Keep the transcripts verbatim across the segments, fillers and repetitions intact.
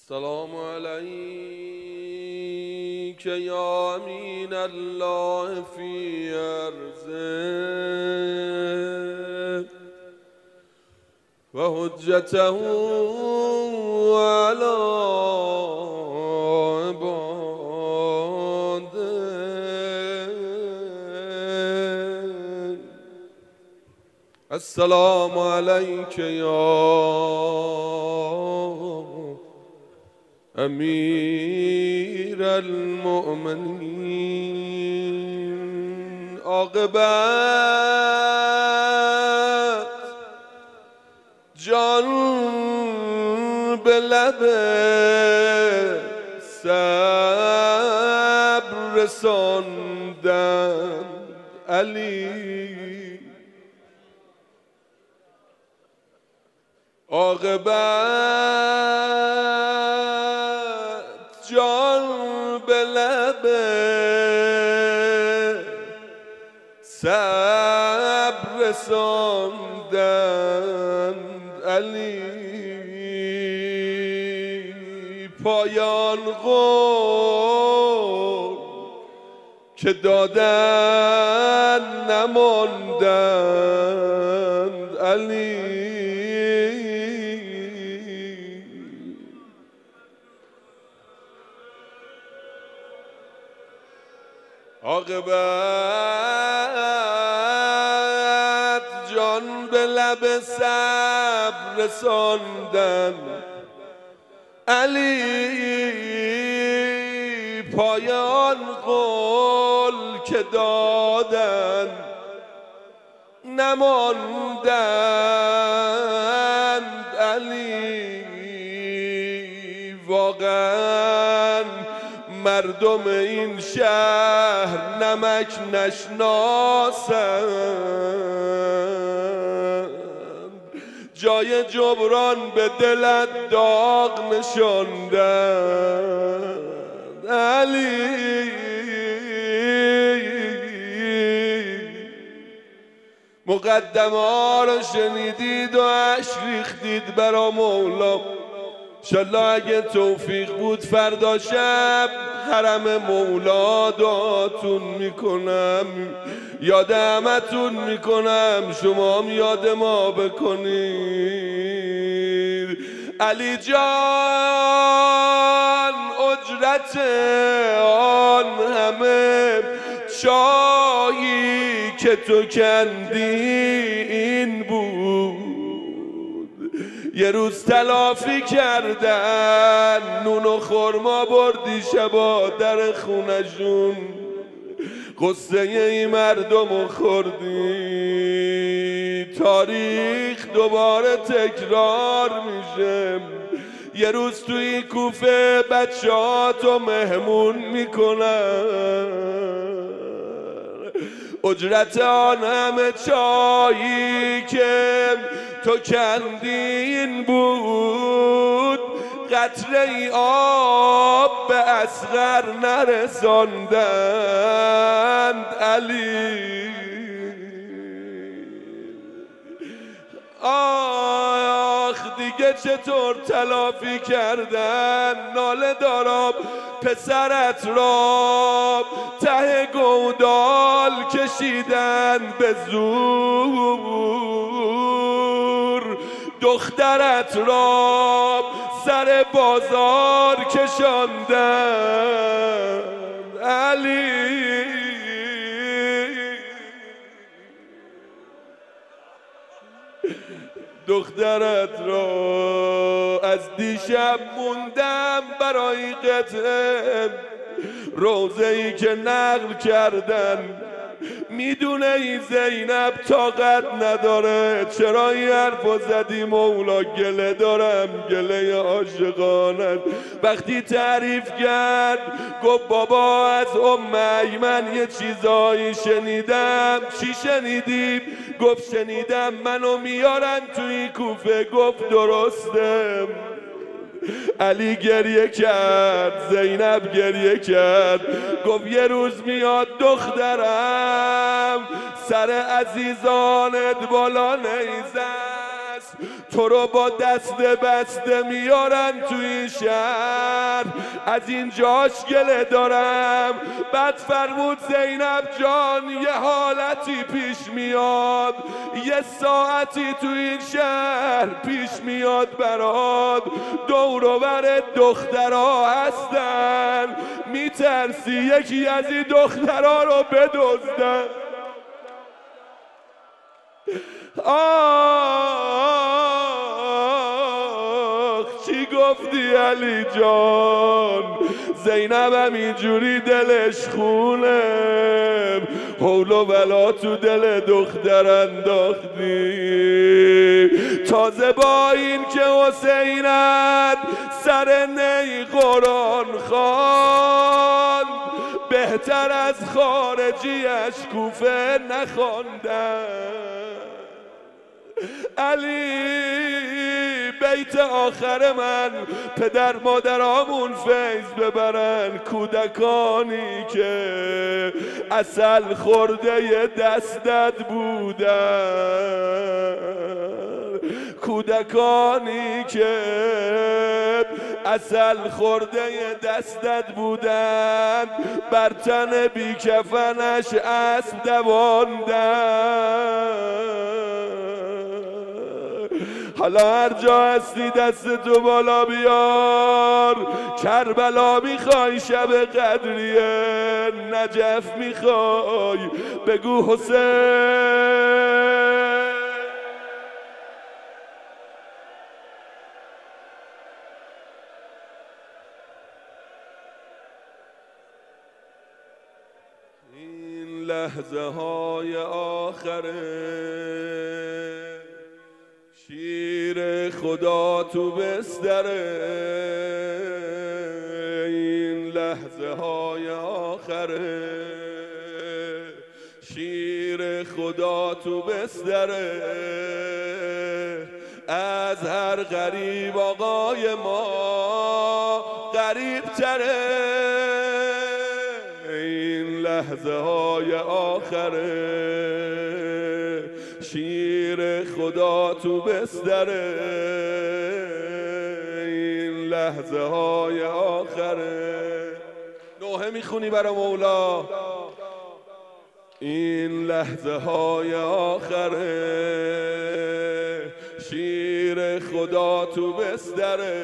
السلام عليك يا أمين الله في أرضه وحجته على عباده. السلام عليك يا امیر المؤمنین. عاقبت جان به لب صبر رساندند علی. عاقبت جان به لب صبر رساندند علی. پایان قول که دادن نماندند علی. عاقبت جان به لب صبر رساندن علی. پایان قول که دادن نماندند علی. واقعا مردم این شهر نمک نشناسند. جای جبران به دلت داغ نشاندند علی. مقدمه ها رو شنیدید و اشک ریختید برا مولا. انشالله اگه توفیق بود فردا شب حرم مولا دعاتون میکنم، یاد همتون میکنم، شما هم یاد ما بکنید. علی جان اجرت آن همه چایی که تو کندی این بود. یه روز تلافی کردن نون و خورما بردی شبا در خونشون. قصه این مردم رو خوردی. تاریخ دوباره تکرار میشه. یه روز توی کوفه بچه ها تو مهمون میکنن. اجرت آن همه چایی که تو کندین بود. قطره ای آب به اصغر نرساندند علی. آخ دیگه چطور تلافی کردن ناله دارم پسرت را ته گودال کشیدن به زور. دخترت را سر بازار کشاندن علی. دخترت را از دیشب موندم برای قطعه روزه‌ای که نقل کردن. میدونه این زینب طاقت نداره. چرا این حرفو زدی مولا؟ گله دارم، گله عاشقانت. وقتی تعریف کرد گفت بابا از ام ایمن یه چیزایی شنیدم. چی شنیدی؟ گفت شنیدم منو میارن توی کوفه. گفت درسته. علی گریه کرد، زینب گریه کرد. گفت یه روز میاد دخترم سر عزیزانت بالا نیزه است. تو رو با دست بسته میارن تو این شهر، از این جاش گله دارم. بعد فرمود زینب جان یه حالتی پیش میاد، یه ساعتی تو این شهر پیش میاد برات، دور و بر دخترها هستن، میترسی یکی از این دخترها رو بدزدن. آخ چی گفتی علی جان؟ زینبم اینجوری دلش خونه، حول و بلا تو دل دختر انداختی. تازه با این که حسینت سر نی قرآن خواند، بهتر از خارجیش کوفه نخواندن. علی بیت آخر من، پدر مادرامون فیض ببرن، کودکانی که عسل خورده دستت بودن، کودکانی که عسل خورده دستت بودن، بر تن بی کفنش اسب دواندن. حالا هر جا هستی دست تو بالا بیار، کربلا میخوای شب قدریه، نجف میخوای بگو حسین. این لحظه های آخره، شیر خدا تو بستره، این لحظه های آخره، شیر خدا تو بستره، از هر غریب آقای ما غریب تره، این لحظه های آخره، شیر خدا تو بستره، این لحظه های آخره. نوحه میخونی برا مولا. این لحظه های آخره، شیر خدا تو بستره،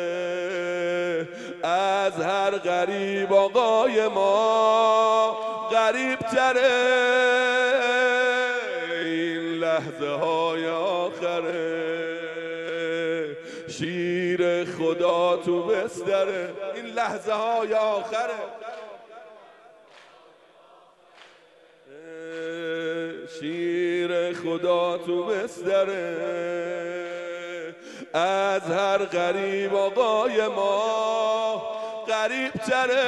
از هر غریب آقای ما غریب تره، لحظه های آخره، شیر خدا تو بستره، این لحظه های آخره، شیر خدا تو بستره، از هر غریب آقای ما غریب تره.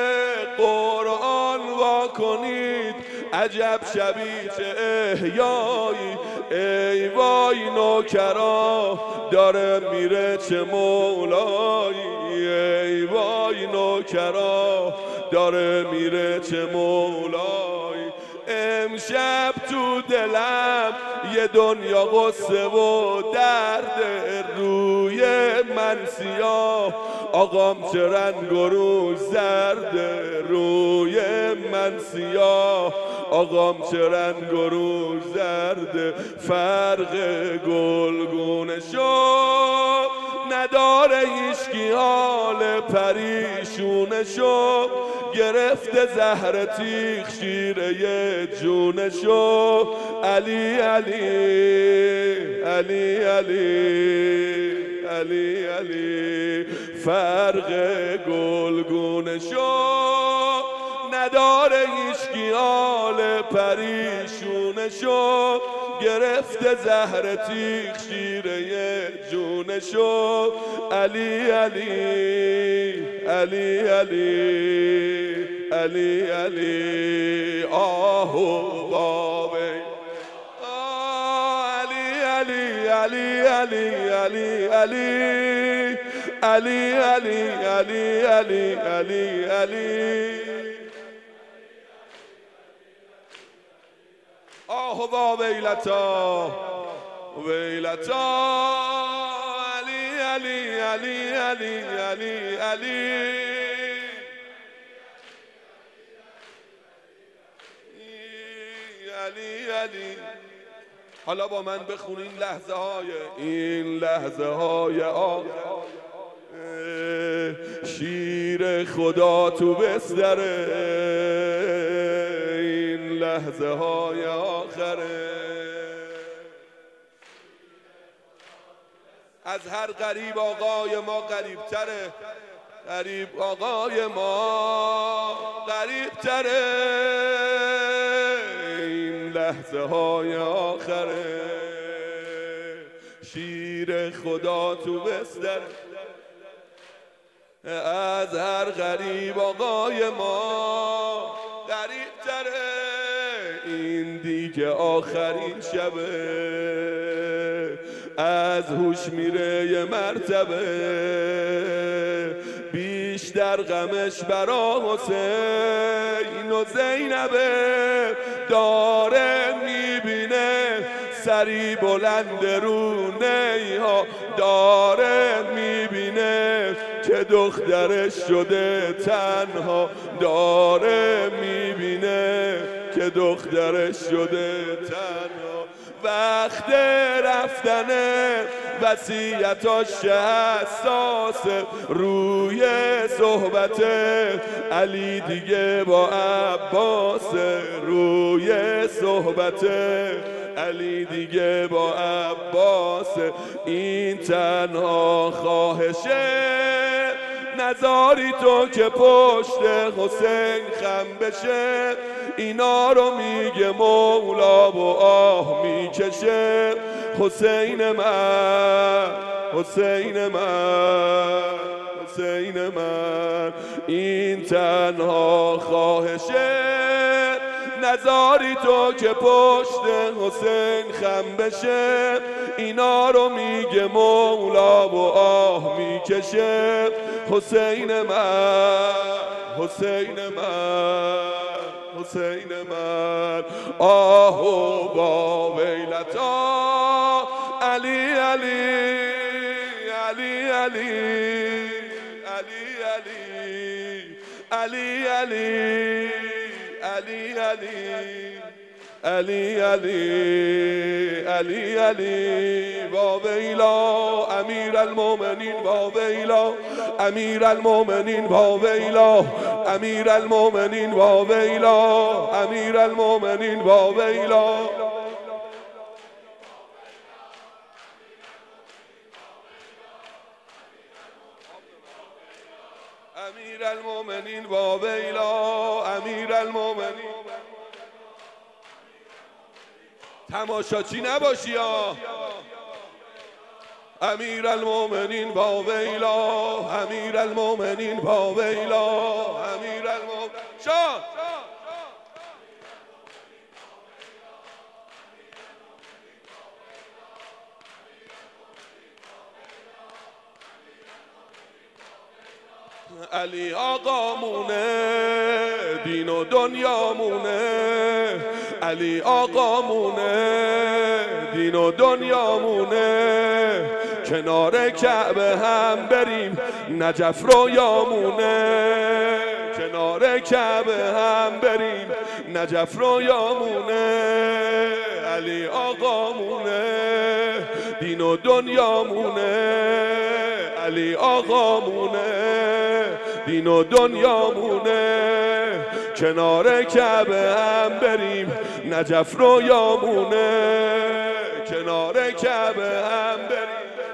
قرآن وا کنید عجب شبی چه احیایی، ای وای نوکرا داره میره چه مولایی، ای وای نوکرا داره میره چه مولایی. امشب تو دلم یه دنیا غصه و درد، روی من سیاه آقام چه رنگ و رو زرد، روی من سیاه آقام چه رنگ و رو زرد. فرق گلگونه شو نداره هیچکی، حال پریشونه شو گرفته زهر تیغ شیره جونه شو. علی علی علی علی علی علی فرق گلگونه شو نداره هیچکی، حال پریشونه شو گرفته زهر تیغ شیره جونه شو. علی علی علی علی علی علی آهو بابی علی علی علی علی علی علی علی علی علی علی علی علی آهو با ویلتا ویلتا علی علی علی علی علی علی علی علی. حالا با من بخونین لحظه های این لحظه های آخر، شیر خدا تو بستره، این لحظه های آخره. از هر غریب آقای ما غریب تره، غریب آقای ما غریب تره، این لحظه های آخره. شیر خدا تو بستر، از هر غریب آقای ما غریب تره، این دیگه آخرین شبه. از هوش میره یه مرتبه، بیشتر غمش برا حسین و زینبه. داره میبینه سری بلند رو نیها، داره میبینه که دخترش شده تنها، داره میبینه که دخترش شده تنها. وقت رفتنه وصیتاش حساسه، روی صحبت علی دیگه با عباسه، روی صحبت علی دیگه با عباسه. این تنها خواهشه نذاری تو که پشت حسین خم بشه، اینا رو میگه مولا و آه میکشه. حسین من حسین من حسین من، این تنها خواهشه نذاری تو که پشت حسین خم بشه، اینا رو میگه مولا و آه میکشه. حسین من حسین من حسین من، آهو با ویلتا علی علی علی علی علی علی علی علی علی علی علی علی علی با ویلا امیر المومنین، با ویلا امیر المومنین، با ویلا امیر المومنین، با ویلا امیر المومنین، با ویلا امیر المومنین، با ویلا امیر المومنین. تماشاچی نباشی ها. امیر المومنین با ویلا امیر المومنین، با ویلا امیر المومنین. شاه علی آقامونه، دین و دنیامونه، علی آقامونه، دین و دنیامونه. کنار کعبه هم بریم نجف رو یامونه، کنار کعبه هم بریم نجف رو یامونه. علی آقامونه، دین و دنیامونه، علی آقامونه، دین و دنیامونه. کنار کعبه هم بریم نجف رو یامونه، کنار کعبه هم بریم.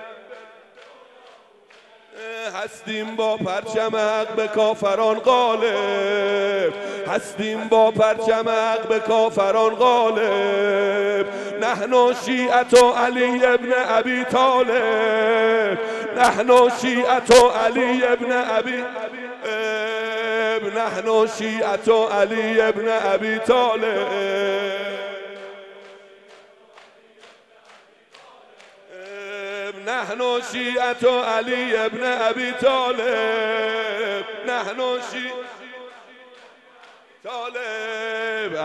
هستیم با پرچم حق به کافران غالب، هستیم با پرچم حق به کافران غالب. نحن شیعت علی ابن ابی طالب، نحن شیعت علی ابن ابی نحن شیعت علی ابن ابی طالب، نحن شیعت علی ابن ابی طالب، نحن شیعت طالب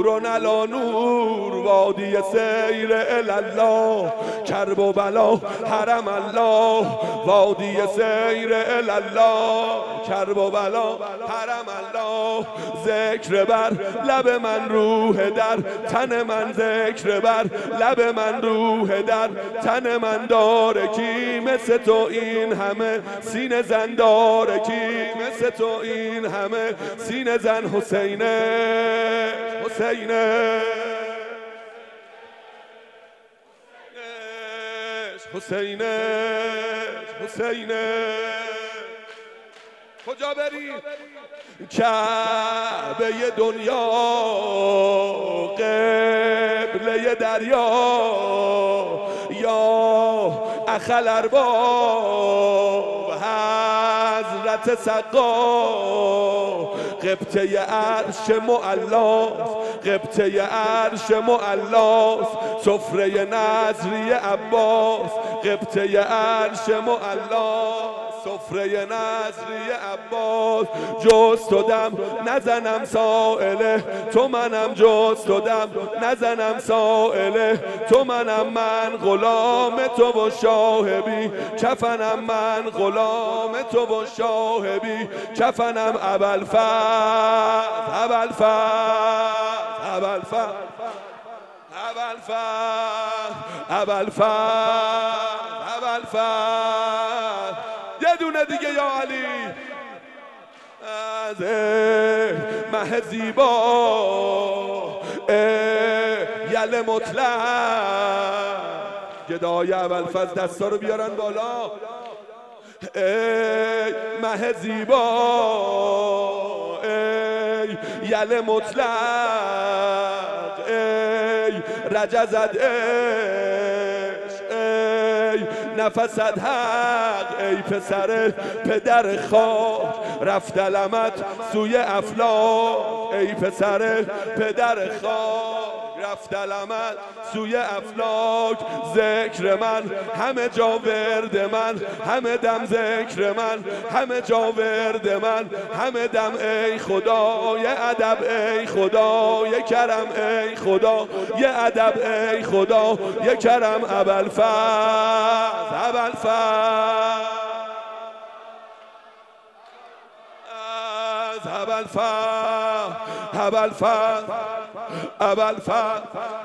نور علی نور، وادی سیر الله، کرب و بلا حرم الله، وادی سیر الله، کرب و بلا حرم الله. ذکر بر لب من روح در تن من، ذکر بر لب من روح در تن من داره کی مثل تو این همه سینه زن داره کی مثل تو این همه سینه زن. حسینه حسینه حسینه حسینه. کجا بری؟ کعبه دنیا قبله دریا، یا اخل ارباب حضرت سقا، قبطه عرش معلاست، قبطه عرش معلاست، سفره نظری عباس، قبطه عرش معلاست، سفره نظری عباس. جز تو دم نزنم سائله، تو منم جز تو دم نزنم سائله، تو منم من غلام تو و شاهبی، کفنم من غلام تو و شاهبی، کفنم ابوالفضل ابوالفضل ابوالفضل ابوالفضل ابوالفضل ابوالفضل. یه دونه دیگه یا علی. از مه زیبا یل مطلق، گدای ابوالفضل دستا رو بیارن بالا. ای مه زیبا ای یل مطلق، ای رجزت عشق، ای نفست حق، ای پسر پدر خاک رفت علمت سوی افلاک، ای پسر پدر خاک رفت علمت سوی افلاک. ذکر من همه جا ورد من، همه دم ذکر من همه جا ورد من، همه دم ای خدا یه ادب، ای خدا یه کرم، ای خدا یه ادب، ای خدا یه کرم. ابوالفضل ابوالفضل ابوالفضل ابوالفضل ابوالفضل